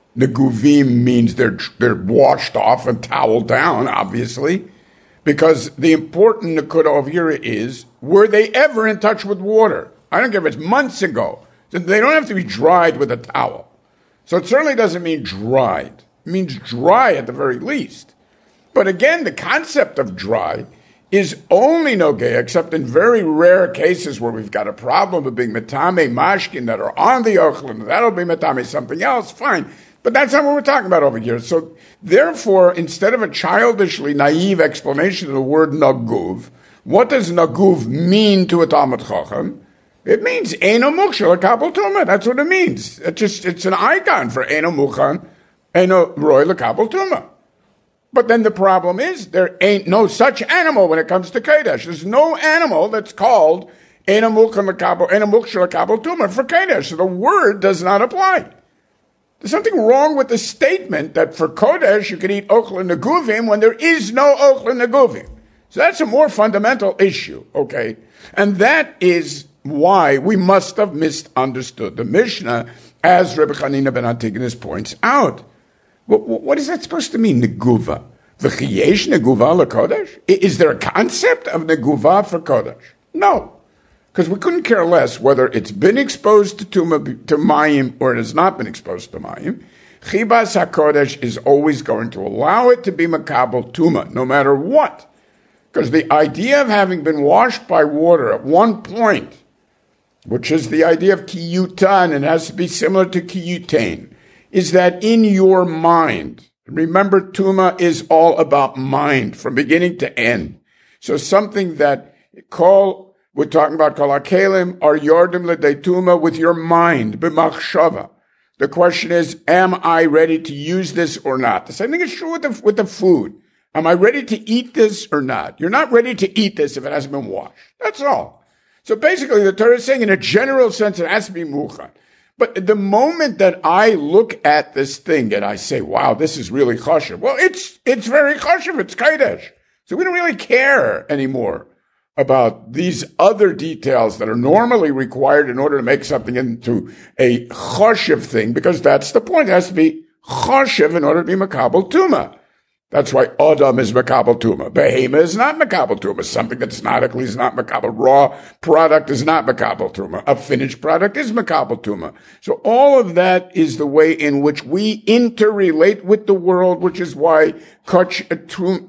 Niguvim means they're, they're washed off and toweled down, obviously, because the important nakuda over here is, were they ever in touch with water? I don't care if it's months ago. They don't have to be dried with a towel. So it certainly doesn't mean dried. It means dry at the very least. But again, the concept of dry is only nogay, except in very rare cases where we've got a problem of being metame mashkin that are on the ochlim. That'll be metame something else, fine. But that's not what we're talking about over here. So therefore, instead of a childishly naive explanation of the word naguv, what does naguv mean to a Talmud Chacham? It means Eino Mukshal L'Kabel Tumah. That's what it means. It's just, it's an icon for Eino Mukhan, Eino Roy L'Kabel Tumah. But then the problem is, there ain't no such animal when it comes to Kodesh. There's no animal that's called Eino Mukhan L'Kabel, Eino Mukshal L'Kabel Tumah for Kodesh. So the word does not apply. There's something wrong with the statement that for Kodesh you can eat Ochla Neguvim when there is no Ochla Neguvim. So that's a more fundamental issue, okay? And that is why we must have misunderstood the Mishnah, as Rebbe Chanina ben Antigonus points out. What, what is that supposed to mean, Neguva? V'chiyesh Neguva l'Kodesh? Is there a concept of Neguva for Kodesh? No. Because we couldn't care less whether it's been exposed to Tumah, to Mayim, or it has not been exposed to Mayim. Chibas HaKodesh is always going to allow it to be Makabel Tumah, no matter what. Because the idea of having been washed by water at one point, which is the idea of kiyutan, and has to be similar to kiyutain, is that in your mind, remember Tuma is all about mind from beginning to end. So something that call, we're talking about kol hakelim, are yordim l'dei Tuma with your mind, b'machshava. The question is, am I ready to use this or not? The same thing is true with the, with the food. Am I ready to eat this or not? You're not ready to eat this if it hasn't been washed. That's all. So basically, the Torah is saying in a general sense, it has to be muchan. But the moment that I look at this thing and I say, wow, this is really chashuv. Well, it's, it's very chashuv. It's kodesh. So we don't really care anymore about these other details that are normally required in order to make something into a chashuv thing, because that's the point. It has to be chashuv in order to be makabel tumah. That's why Adam is Makabel Tumah. Behema is not Makabel Tumah. Something that's nautically is not Makabel. Raw product is not Makabel Tumah. A finished product is Makabel Tumah. So all of that is the way in which we interrelate with the world, which is why Kach Tum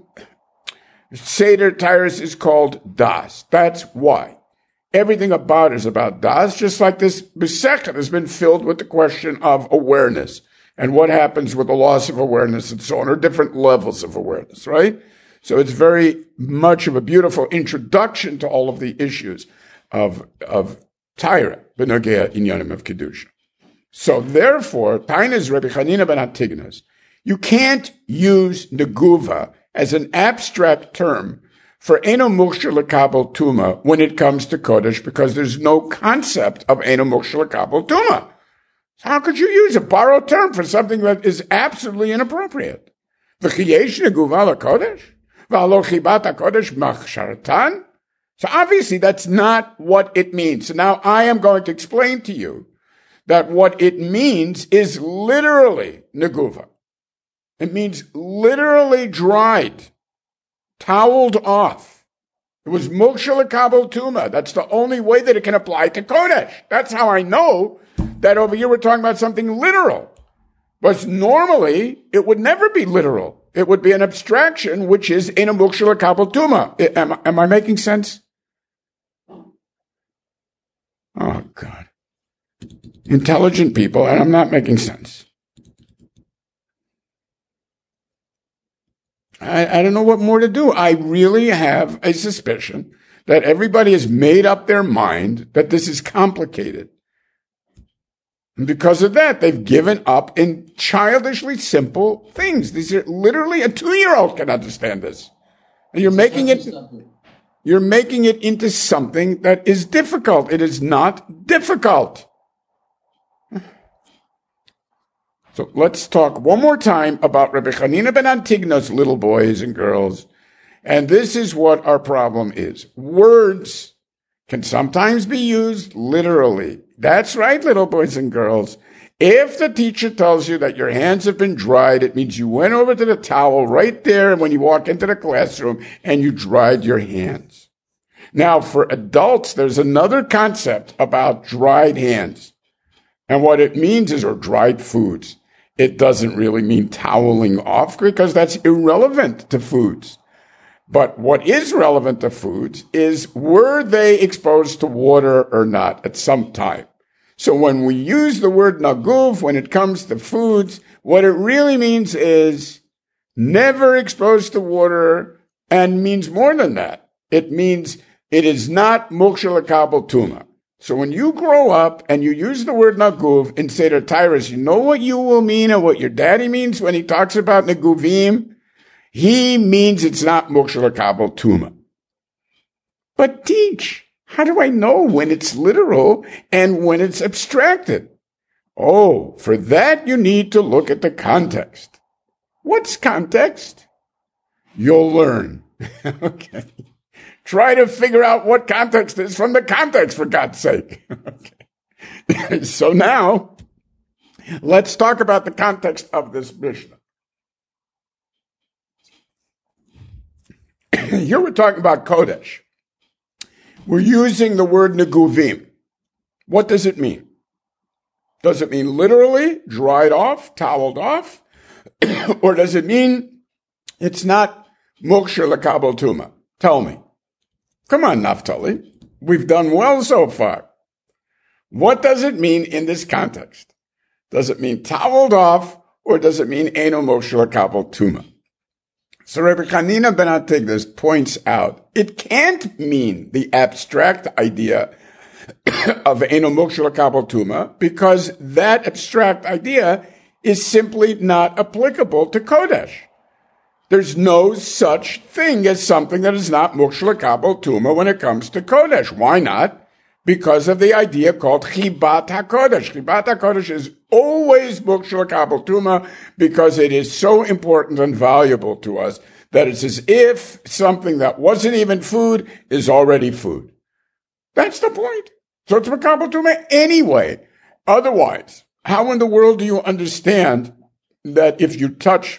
Seder Tyrus is called Das. That's why. Everything about it is about Das, just like this Besechet has been filled with the question of awareness. And what happens with the loss of awareness and so on, or different levels of awareness, right? So it's very much of a beautiful introduction to all of the issues of, of Tyra, B'nogea Inyanim of Kedusha. So therefore, Tainas Rebbe Chanina ben Antigonus, you can't use Neguva as an abstract term for Eino Mukshal L'Kabel Tumah when it comes to Kodesh, because there's no concept of Eino Mukshal L'Kabel Tumah. How could you use a borrowed term for something that is absolutely inappropriate? V'chiyesh Neguva l'Kodesh? V'alo chibat HaKodesh machshartan? So obviously that's not what it means. So now I am going to explain to you that what it means is literally Neguva. It means literally dried, toweled off. It was Mukshal L'Kabel Tumah. That's the only way that it can apply to Kodesh. That's how I know that over here we're talking about something literal. But normally, it would never be literal. It would be an abstraction, which is in a Mukshal L'Kabel Tumah. Am, am I making sense? Oh, God. Intelligent people, and I'm not making sense. I, I don't know what more to do. I really have a suspicion that everybody has made up their mind that this is complicated. And because of that, they've given up in childishly simple things. These are literally, a two-year-old can understand this. And you're making it, you're making it into something that is difficult. It is not difficult. So let's talk one more time about Rabbi Chanina ben Antignos, little boys and girls. And this is what our problem is. Words can sometimes be used literally. That's right, little boys and girls. If the teacher tells you that your hands have been dried, it means you went over to the towel right there when you walk into the classroom and you dried your hands. Now, for adults, there's another concept about dried hands. And what it means is, or dried foods. It doesn't really mean toweling off because that's irrelevant to foods. But what is relevant to foods is, were they exposed to water or not at some time? So when we use the word naguv, when it comes to foods, what it really means is never exposed to water, and means more than that. It means it is not muksheh l'kabel tuma. So when you grow up and you use the word naguv in Seder Tyrus, you know what you will mean and what your daddy means when he talks about neguvim? He means it's not muksheh l'kabel tuma. But teach. How do I know when it's literal and when it's abstracted? Oh, for that you need to look at the context. What's context? You'll learn. Okay. Try to figure out what context is from the context, for God's sake. Okay. So now, let's talk about the context of this Mishnah. Here we're talking about Kodesh. We're using the word neguvim. What does it mean? Does it mean literally dried off, toweled off? Or does it mean it's not muksheh l'kabel tuma? Tell me. Come on, Naftali. We've done well so far. What does it mean in this context? Does it mean toweled off, or does it mean eino muksheh l'kabel tuma? So Rabbi Chanina ben Antignos points out, it can't mean the abstract idea of eino muksheh l'kabel tuma, because that abstract idea is simply not applicable to Kodesh. There's no such thing as something that is not muksheh l'kabel tuma when it comes to Kodesh. Why not? Because of the idea called chibat HaKodesh. Chibat HaKodesh is always muksheh l'kabel tuma because it is so important and valuable to us that it's as if something that wasn't even food is already food. That's the point. So it's l'kabel tuma anyway. Otherwise, how in the world do you understand that if you touch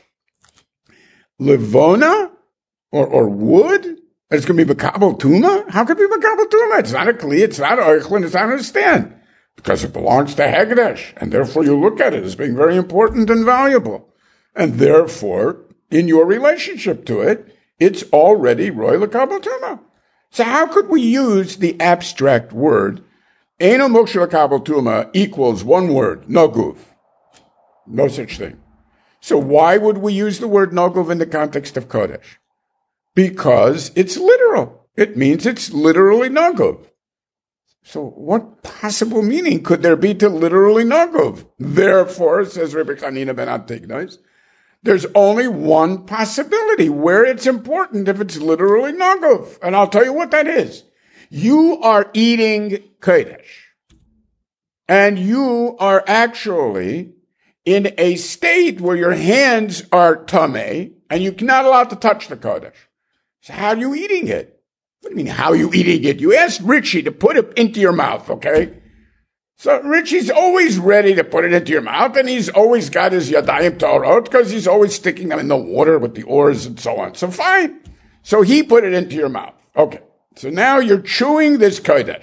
levona or, or wood, it's going to be l'kabel tuma? How could it be l'kabel tuma? It's not a kli, it's not oichlin, it's not a stand. Because it belongs to Hegdesh, and therefore you look at it as being very important and valuable. And therefore, in your relationship to it, it's already roy l'kabel tuma. So how could we use the abstract word, eino muksheh l'kabel tuma equals one word, naguv? No such thing. So why would we use the word naguv in the context of Kodesh? Because it's literal. It means it's literally naguv. So what possible meaning could there be to literally naguv? Therefore, says Rabbi Chanina ben Antignos, there's only one possibility where it's important if it's literally naguv. And I'll tell you what that is. You are eating Kodesh. And you are actually in a state where your hands are tameh, and you're not allowed to touch the Kodesh. So how are you eating it? What do you mean, how are you eating it? You asked Richie to put it into your mouth, okay? So Richie's always ready to put it into your mouth, and he's always got his yadayim torot, because he's always sticking them in the water with the oars and so on. So fine. So he put it into your mouth. Okay. So now you're chewing this Kodesh.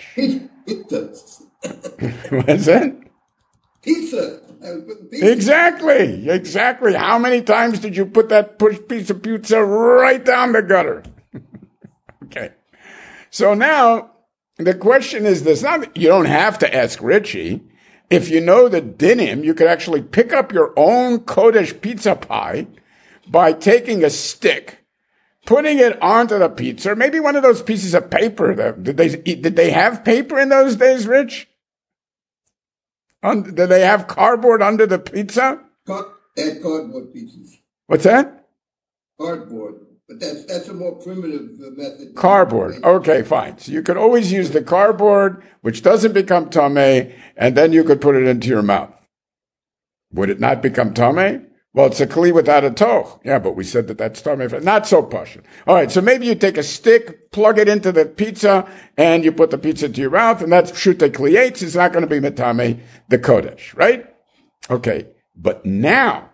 What's that? Pizza. Exactly, exactly. How many times did you put that push piece of pizza right down the gutter? Okay. So now the question is this. Now, you don't have to ask Richie. If you know the dinim, you could actually pick up your own Kodesh pizza pie by taking a stick, putting it onto the pizza, maybe one of those pieces of paper. That, did they did they have paper in those days, Rich? Un, do they have cardboard under the pizza? Cut and cardboard pieces. What's that? Cardboard. But that's that's a more primitive uh, method. Cardboard. Okay, fine. So you could always use the cardboard, which doesn't become tameh, and then you could put it into your mouth. Would it not become tameh? Well, it's a kli without a toch. Yeah, but we said that that's tameh. Not so pashut. All right, so maybe you take a stick, plug it into the pizza, and you put the pizza into your mouth, and that's pshute klietz. It's not going to be metameh the kodesh, right? Okay, but now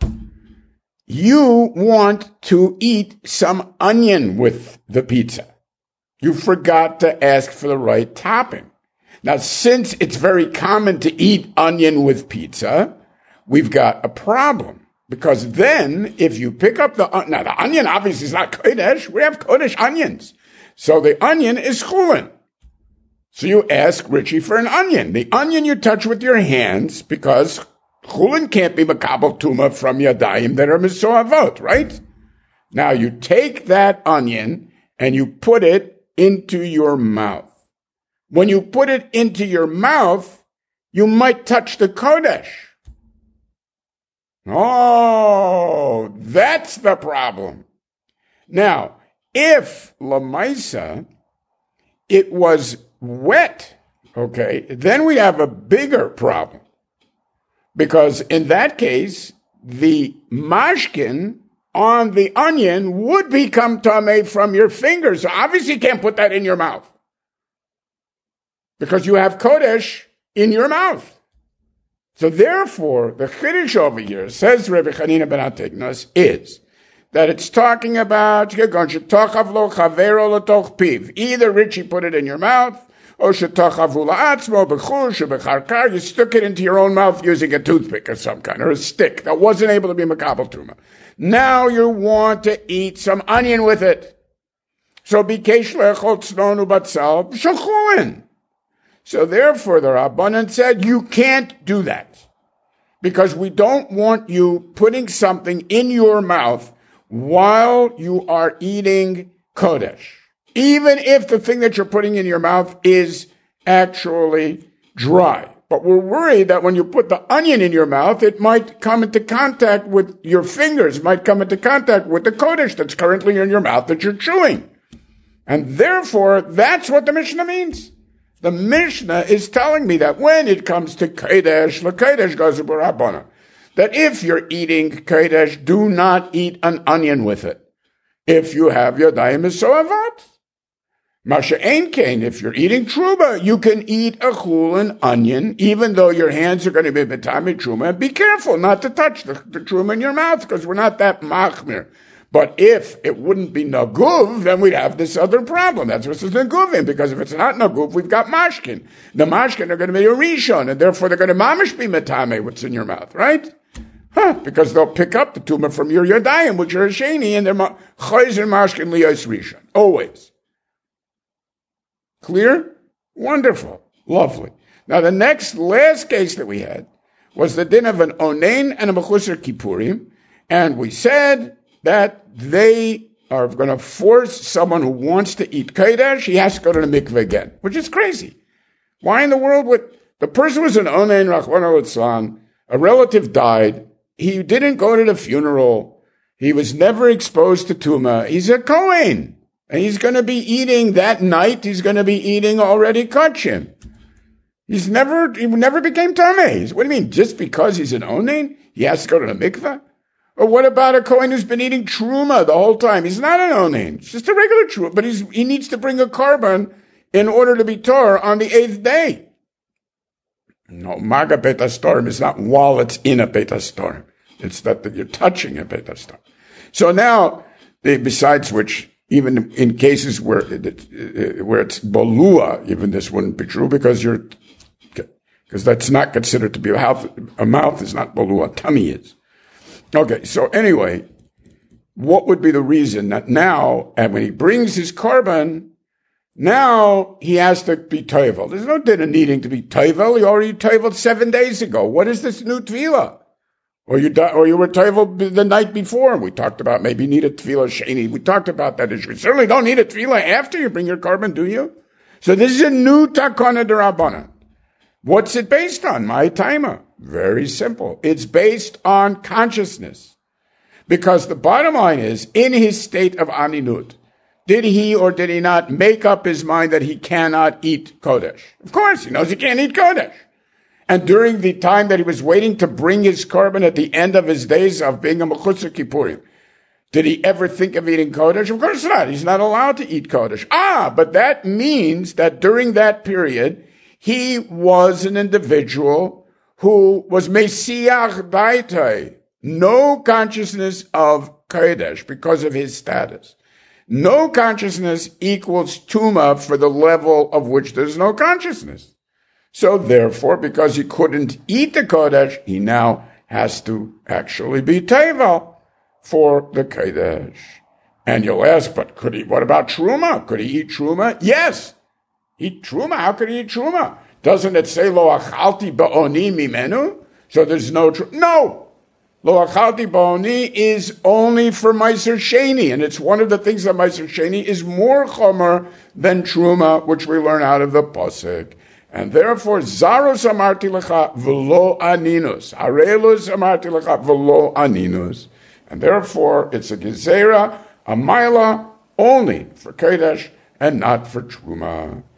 you want to eat some onion with the pizza. You forgot to ask for the right topping. Now, since it's very common to eat onion with pizza, we've got a problem. Because then, if you pick up the, now the onion obviously is not kodesh, we have kodesh onions. So the onion is chulin. So you ask Richie for an onion. The onion you touch with your hands, because chulin can't be makabel tuma from yadayim that are misoavot, right? Now you take that onion and you put it into your mouth. When you put it into your mouth, you might touch the kodesh. Oh, that's the problem. Now, if lamaisa, it was wet, okay, then we have a bigger problem. Because in that case, the mashkin on the onion would become tameh from your fingers. So obviously you can't put that in your mouth. Because you have kodesh in your mouth. So therefore, the chiddush over here, says Rebbe Chanina ben Atignos, is that it's talking about either Richie put it in your mouth, or you stuck it into your own mouth using a toothpick of some kind, or a stick that wasn't able to be makabel tuma. Now you want to eat some onion with it. So bikesh le'echol tznon ubatzal b'shachulin. So therefore, the Rabbanan said, you can't do that. Because we don't want you putting something in your mouth while you are eating kodesh. Even if the thing that you're putting in your mouth is actually dry. But we're worried that when you put the onion in your mouth, it might come into contact with your fingers, might come into contact with the kodesh that's currently in your mouth that you're chewing. And therefore, that's what the Mishnah means. The Mishnah is telling me that when it comes to Kodesh, l'Kodesh goes b'Rabbana, that if you're eating Kodesh, do not eat an onion with it. If you have Yadayim Misoavat. Masha Ein Kain, if you're eating Truma, you can eat a chulin onion, even though your hands are going to be B'tami Truma. And be careful not to touch the, the Truma in your mouth, because we're not that machmir. But if it wouldn't be naguv, then we'd have this other problem. That's what it's naguvim, because if it's not naguv, we've got mashkin. The mashkin are going to be a rishon, and therefore they're going to mamish be metame, what's in your mouth, right? Huh, because they'll pick up the tumor from your yadayim, which are a sheni, and they're chayzer mashkin liyos rishon. Always. Clear? Wonderful. Lovely. Now the next, last case that we had was the din of an onein and a mechusar kippurim, and we said that they are going to force someone who wants to eat kodesh, he has to go to the mikveh again, which is crazy. Why in the world would, the person was an onein rachmana litzlan, a relative died, he didn't go to the funeral, he was never exposed to tuma, he's a kohen, and he's going to be eating that night, he's going to be eating already kachim. He's never, he never became tameh. What do you mean, just because he's an onein, he has to go to the mikveh? Or what about a Kohen who's been eating truma the whole time? He's not an onein. It's just a regular truma, but he's, he needs to bring a korban in order to be torah on the eighth day. No, maga beit hastorim is not while it's in a beit hastorim. It's that, that you're touching a beit hastorim. So now, they, besides which, even in cases where it, where it's bolua, even this wouldn't be true because you're, because that's not considered to be a mouth. A mouth is not bolua. Tummy is. Okay, so anyway, what would be the reason that now, and when he brings his korban, now he has to be toivel? There's no din of needing to be toivel. He already toiveled seven days ago. What is this new tefillah? Or you or you were toivel the night before. We talked about maybe you need a tefillah sheni. We talked about that issue. You certainly don't need a tefillah after you bring your korban, do you? So this is a new takana d'Rabbanan. What's it based on? My timer. Very simple. It's based on consciousness. Because the bottom line is, in his state of aninut, did he or did he not make up his mind that he cannot eat Kodesh? Of course, he knows he can't eat Kodesh. And during the time that he was waiting to bring his korban at the end of his days of being a Mechutzer Kippurim, did he ever think of eating Kodesh? Of course not. He's not allowed to eat Kodesh. Ah, but that means that during that period, he was an individual who was Mesiach Daitai, no consciousness of Kodesh because of his status. No consciousness equals Tuma for the level of which there's no consciousness. So therefore, because he couldn't eat the Kodesh, he now has to actually be Tevel for the Kodesh. And you'll ask, but could he, what about Truma? Could he eat Truma? Yes. Eat Truma? How could he eat Truma? Doesn't it say, Lo achalti ba'oni mimenu? So there's no Truma. No! Lo achalti ba'oni is only for Meiser Sheni, and it's one of the things that Meiser Sheni is more chomer than Truma, which we learn out of the Pasuk. And therefore, Zaros amarti lecha v'lo aninus. Arelus amarti lecha v'lo aninus. And therefore, it's a gezerah, a maila, only for Kodesh and not for Truma.